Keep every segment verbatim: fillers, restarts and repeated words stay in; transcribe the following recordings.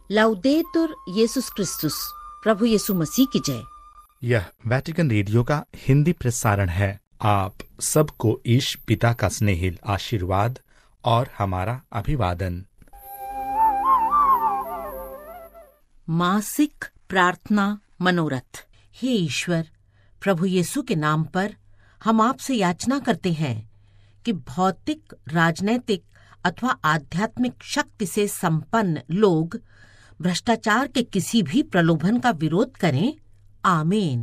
लाउदेतुर येसुस क्रिस्तुस, प्रभु यीशु मसीह की जय। यह वेटिकन रेडियो का हिंदी प्रसारण है। आप सबको ईश पिता का स्नेहिल आशीर्वाद और हमारा अभिवादन। मासिक प्रार्थना मनोरथ। हे ईश्वर, प्रभु यीशु के नाम पर हम आपसे याचना करते हैं कि भौतिक, राजनैतिक अथवा आध्यात्मिक शक्ति से संपन्न लोग भ्रष्टाचार के किसी भी प्रलोभन का विरोध करें। आमीन।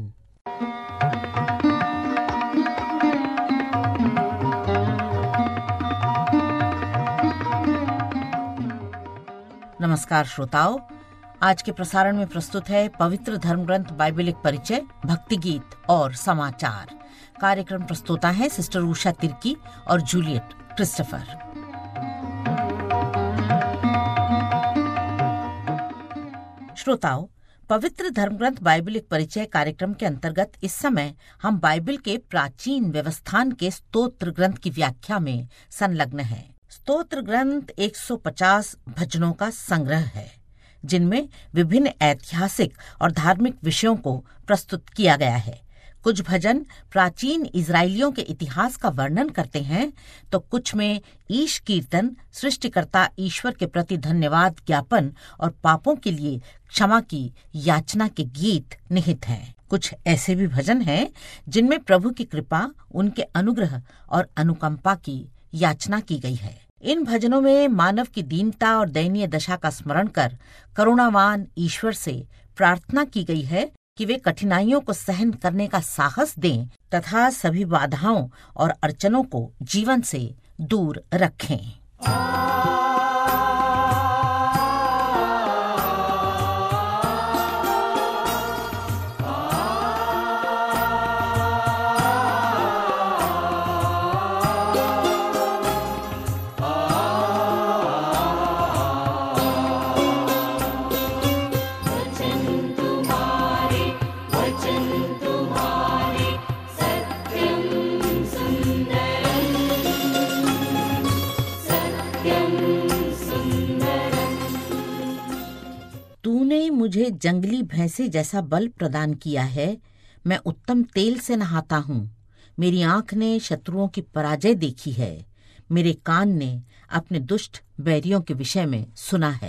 नमस्कार श्रोताओ, आज के प्रसारण में प्रस्तुत है पवित्र धर्म ग्रंथ बाइबलिक परिचय, भक्ति गीत और समाचार। कार्यक्रम प्रस्तुता है सिस्टर उषा तिर्की और जूलियट क्रिस्टोफर। श्रोताओ, पवित्र धर्म ग्रंथ बाइबलिक परिचय कार्यक्रम के अंतर्गत इस समय हम बाइबल के प्राचीन व्यवस्थान के स्तोत्र ग्रंथ की व्याख्या में संलग्न हैं। स्तोत्र ग्रंथ एक सौ पचास भजनों का संग्रह है, जिनमें विभिन्न ऐतिहासिक और धार्मिक विषयों को प्रस्तुत किया गया है। कुछ भजन प्राचीन इजरायलियों के इतिहास का वर्णन करते हैं, तो कुछ में ईश कीर्तन, सृष्टिकर्ता ईश्वर के प्रति धन्यवाद ज्ञापन और पापों के लिए क्षमा की याचना के गीत निहित हैं। कुछ ऐसे भी भजन हैं जिनमें प्रभु की कृपा, उनके अनुग्रह और अनुकंपा की याचना की गई है। इन भजनों में मानव की दीनता और दयनीय दशा का स्मरण कर करुणावान ईश्वर से प्रार्थना की गई है कि वे कठिनाइयों को सहन करने का साहस दें तथा सभी बाधाओं और अड़चनों को जीवन से दूर रखें। मुझे जंगली भैंसे जैसा बल प्रदान किया है। मैं उत्तम तेल से नहाता हूँ। मेरी आंख ने शत्रुओं की पराजय देखी है। मेरे कान ने अपने दुष्ट बैरियों के विषय में सुना है।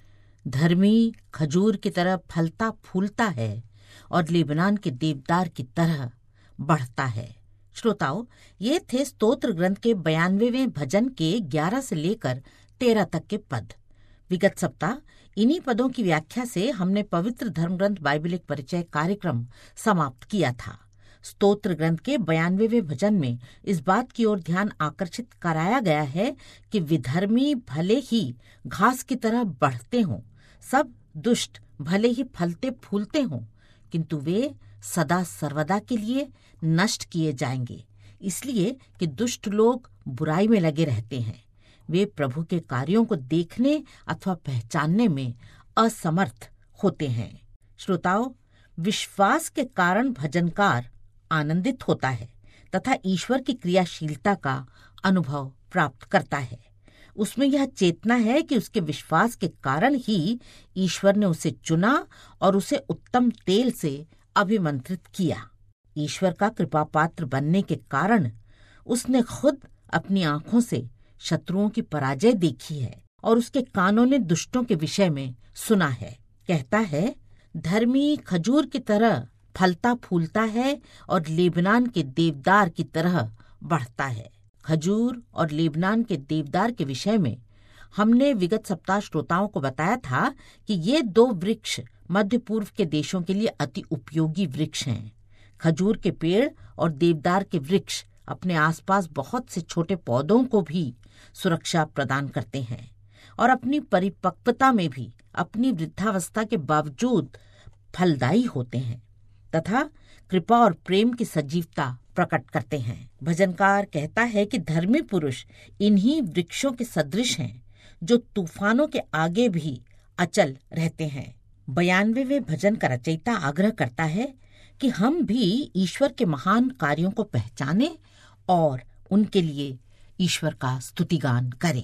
धर्मी खजूर की तरह फलता फूलता है और लेबनान के देवदार की तरह बढ़ता है। श्रोताओ, ये थे स्तोत्र ग्रंथ के बयानवेवें भजन के ग्यारह से लेकर तेरह तक के पद। विगत सप्ताह इन्हीं पदों की व्याख्या से हमने पवित्र धर्म ग्रंथ बाइबलिक परिचय कार्यक्रम समाप्त किया था। स्तोत्र ग्रंथ के बयानवेवें भजन में इस बात की ओर ध्यान आकर्षित कराया गया है कि विधर्मी भले ही घास की तरह बढ़ते हों, सब दुष्ट भले ही फलते फूलते हों, किंतु वे सदा सर्वदा के लिए नष्ट किए जाएंगे, इसलिए कि दुष्ट लोग बुराई में लगे रहते हैं। वे प्रभु के कार्यों को देखने अथवा पहचानने में असमर्थ होते हैं। श्रोताओ, विश्वास के कारण भजनकार आनंदित होता है तथा ईश्वर की क्रियाशीलता का अनुभव प्राप्त करता है। उसमें यह चेतना है कि उसके विश्वास के कारण ही ईश्वर ने उसे चुना और उसे उत्तम तेल से अभिमंत्रित किया। ईश्वर का कृपा पात्र बनने के कारण उसने खुद अपनी आंखों से शत्रुओं की पराजय देखी है और उसके कानों ने दुष्टों के विषय में सुना है। कहता है, धर्मी खजूर की तरह फलता फूलता है और लेबनान के देवदार की तरह बढ़ता है। खजूर और लेबनान के देवदार के विषय में हमने विगत सप्ताह श्रोताओं को बताया था कि ये दो वृक्ष मध्य पूर्व के देशों के लिए अति उपयोगी वृक्ष हैं। खजूर के पेड़ और देवदार के वृक्ष अपने आसपास बहुत से छोटे पौधों को भी सुरक्षा प्रदान करते हैं और अपनी परिपक्वता में भी अपनी वृद्धावस्था के बावजूद फलदायी होते हैं तथा कृपा और प्रेम की सजीवता प्रकट करते हैं। भजनकार कहता है कि धर्मी पुरुष इन्हीं वृक्षों के सदृश हैं जो तूफानों के आगे भी अचल रहते हैं। बयानवेवें भजन का रचयिता आग्रह करता है कि हम भी ईश्वर के महान कार्यों को पहचानें और उनके लिए ईश्वर का स्तुतिगान करें।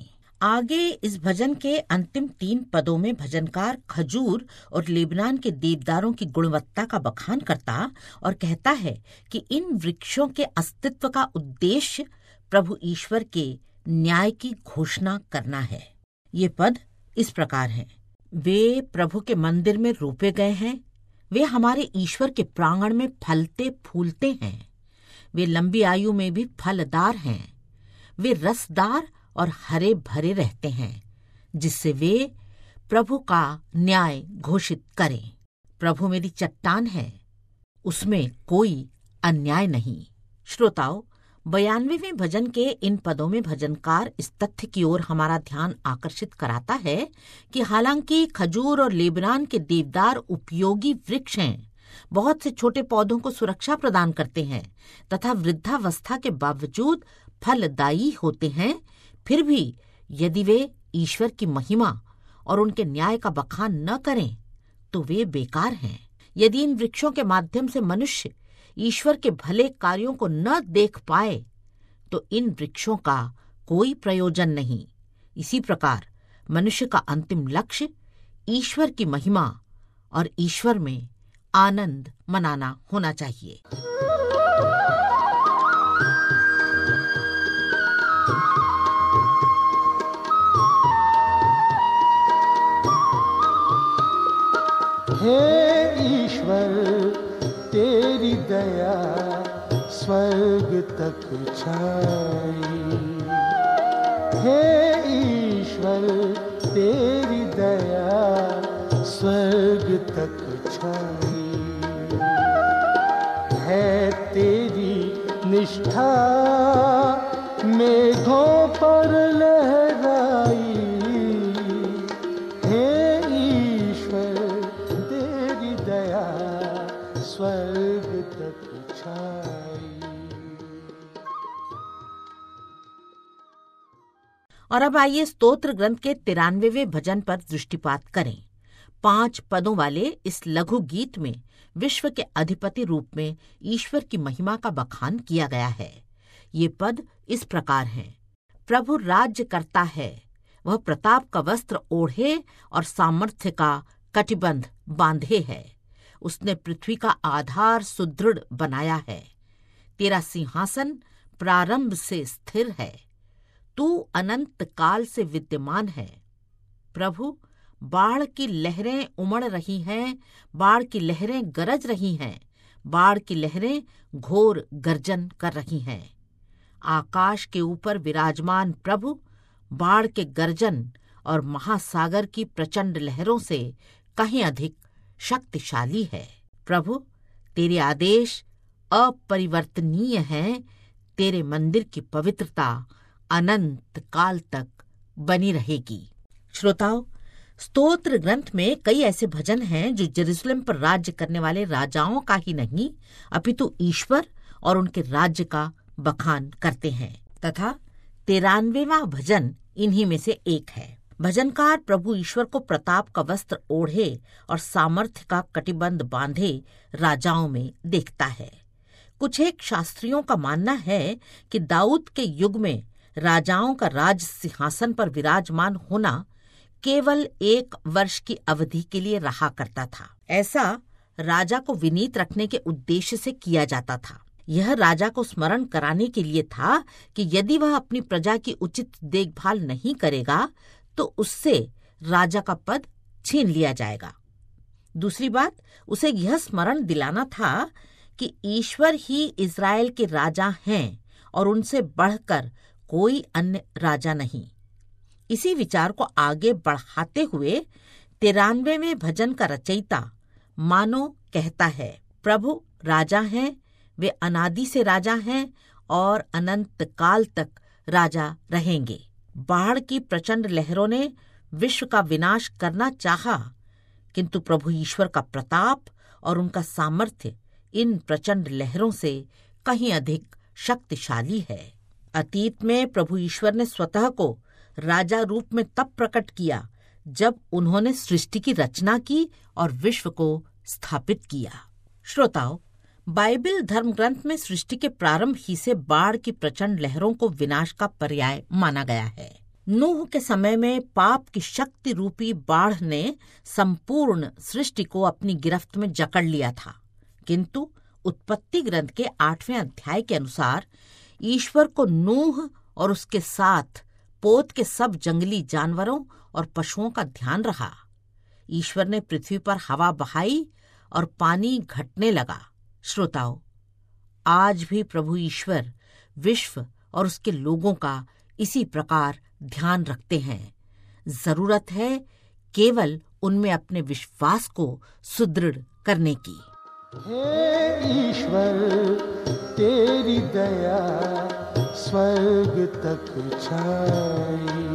आगे इस भजन के अंतिम तीन पदों में भजनकार खजूर और लेबनान के देवदारों की गुणवत्ता का बखान करता और कहता है कि इन वृक्षों के अस्तित्व का उद्देश्य प्रभु ईश्वर के न्याय की घोषणा करना है। ये पद इस प्रकार हैं। वे प्रभु के मंदिर में रोपे गए हैं, वे हमारे ईश्वर के प्रांगण में फलते फूलते हैं, वे लंबी आयु में भी फलदार हैं, वे रसदार और हरे भरे रहते हैं, जिससे वे प्रभु का न्याय घोषित करें। प्रभु मेरी चट्टान है, उसमें कोई अन्याय नहीं। श्रोताओ, बयानवेवें भजन के इन पदों में भजनकार इस तथ्य की ओर हमारा ध्यान आकर्षित कराता है कि हालांकि खजूर और लेबनान के देवदार उपयोगी वृक्ष हैं, बहुत से छोटे पौधों को सुरक्षा प्रदान करते हैं तथा वृद्धावस्था के बावजूद फलदायी होते हैं, फिर भी यदि वे ईश्वर की महिमा और उनके न्याय का बखान न करें तो वे बेकार हैं। यदि इन वृक्षों के माध्यम से मनुष्य ईश्वर के भले कार्यों को न देख पाए तो इन वृक्षों का कोई प्रयोजन नहीं। इसी प्रकार मनुष्य का अंतिम लक्ष्य ईश्वर की महिमा और ईश्वर में आनंद मनाना होना चाहिए। हे ईश्वर तेरी दया स्वर्ग तक छाई, हे ईश्वर तेरी दया स्वर्ग तक छाई, है तेरी निष्ठा मेघों पर लहराई, हे ईश्वर तेरी दया स्वर्ग तक छाई। और अब आइए स्तोत्र ग्रंथ के तिरानवेवें भजन पर दृष्टिपात करें। पांच पदों वाले इस लघु गीत में विश्व के अधिपति रूप में ईश्वर की महिमा का बखान किया गया है। ये पद इस प्रकार हैं। प्रभु राज्य करता है, वह प्रताप का वस्त्र ओढ़े और सामर्थ्य का कटिबंध बांधे है। उसने पृथ्वी का आधार सुदृढ़ बनाया है। तेरा सिंहासन प्रारंभ से स्थिर है, तू अनंत काल से विद्यमान है। प्रभु, बाढ़ की लहरें उमड़ रही हैं, बाढ़ की लहरें गरज रही हैं, बाढ़ की लहरें घोर गर्जन कर रही हैं। आकाश के ऊपर विराजमान प्रभु बाढ़ के गर्जन और महासागर की प्रचंड लहरों से कहीं अधिक शक्तिशाली है। प्रभु, तेरे आदेश अपरिवर्तनीय हैं, तेरे मंदिर की पवित्रता अनंत काल तक बनी रहेगी। श्रोताओ, स्तोत्र ग्रंथ में कई ऐसे भजन हैं जो यरूशलेम पर राज्य करने वाले राजाओं का ही नहीं अपितु ईश्वर और उनके राज्य का बखान करते हैं, तथा तिरानवेवां भजन इन्हीं में से एक है। भजनकार प्रभु ईश्वर को प्रताप का वस्त्र ओढ़े और सामर्थ्य का कटिबंध बांधे राजाओं में देखता है। कुछ एक शास्त्रियों का मानना है कि दाऊद के युग में राजाओं का राज सिंहासन पर विराजमान होना केवल एक वर्ष की अवधि के लिए रहा करता था। ऐसा राजा को विनीत रखने के उद्देश्य से किया जाता था। यह राजा को स्मरण कराने के लिए था कि यदि वह अपनी प्रजा की उचित देखभाल नहीं करेगा तो उससे राजा का पद छीन लिया जाएगा। दूसरी बात, उसे यह स्मरण दिलाना था कि ईश्वर ही इज़राइल के राजा हैं और उनसे बढ़कर कोई अन्य राजा नहीं। इसी विचार को आगे बढ़ाते हुए तिरानवेवें भजन का रचयिता मानो कहता है, प्रभु राजा हैं, वे अनादि से राजा हैं और अनंत काल तक राजा रहेंगे। बाढ़ की प्रचंड लहरों ने विश्व का विनाश करना चाहा, किंतु प्रभु ईश्वर का प्रताप और उनका सामर्थ्य इन प्रचंड लहरों से कहीं अधिक शक्तिशाली है। अतीत में प्रभु ईश्वर ने स्वतः को राजा रूप में तब प्रकट किया जब उन्होंने सृष्टि की रचना की और विश्व को स्थापित किया। श्रोताओ, बाइबल धर्म ग्रंथ में सृष्टि के प्रारंभ ही से बाढ़ की प्रचंड लहरों को विनाश का पर्याय माना गया है। नूह के समय में पाप की शक्ति रूपी बाढ़ ने संपूर्ण सृष्टि को अपनी गिरफ्त में जकड़ लिया था, किंतु उत्पत्ति ग्रंथ के आठवें अध्याय के अनुसार ईश्वर को नूह और उसके साथ पोत के सब जंगली जानवरों और पशुओं का ध्यान रहा। ईश्वर ने पृथ्वी पर हवा बहाई और पानी घटने लगा। श्रोताओ, आज भी प्रभु ईश्वर विश्व और उसके लोगों का इसी प्रकार ध्यान रखते हैं। जरूरत है केवल उनमें अपने विश्वास को सुदृढ़ करने की। हे ईश्वर तेरी दया स्वर्ग तक छाई,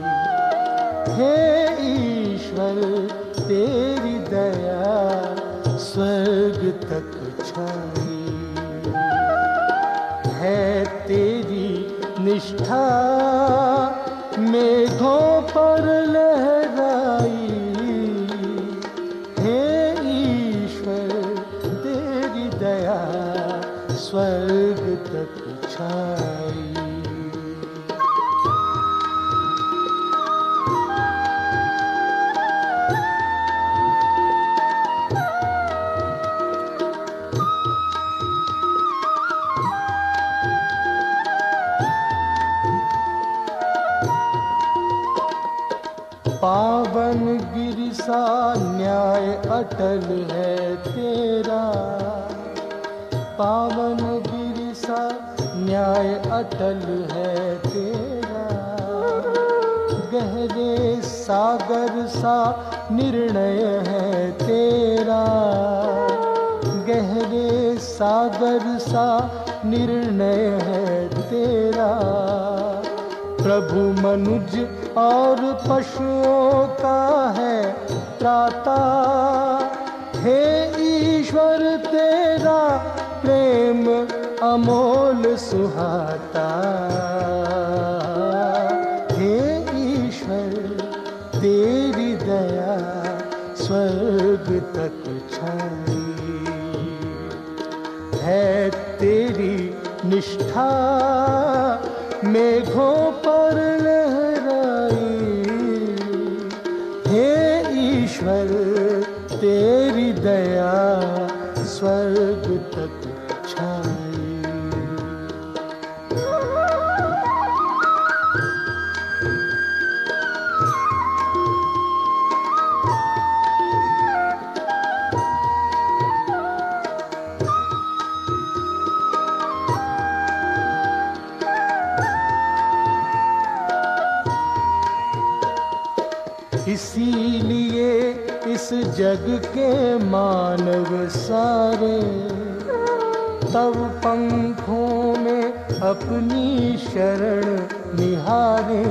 हे ईश्वर तेरी दया स्वर्ग तक छाई, है तेरी निष्ठा मेघों पर लहराई, हे ईश्वर तेरी दया स्वर्ग तक छाई। पावन गिरि सा न्याय अटल है तेरा, पावन गिरि सा न्याय अटल है तेरा, गहरे सागर सा निर्णय है तेरा, गहरे सागर सा निर्णय है तेरा, प्रभु मनुज और पशुओं का है त्राता, हे ईश्वर तेरा प्रेम अमोल सुहाता, हे ईश्वर तेरी दया स्वर्ग तक छाई, है तेरी निष्ठा मेघों पर लहराई, हे ईश्वर तेरी दया स्वर्ग तक छाई। इसीलिए इस जग के मानव सारे तब पंखों में अपनी शरण निहारे,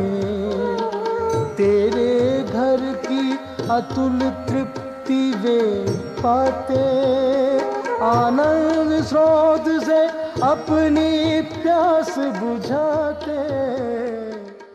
तेरे घर की अतुल तृप्ति वे पाते, आनंद स्रोत से अपनी प्यास बुझाते।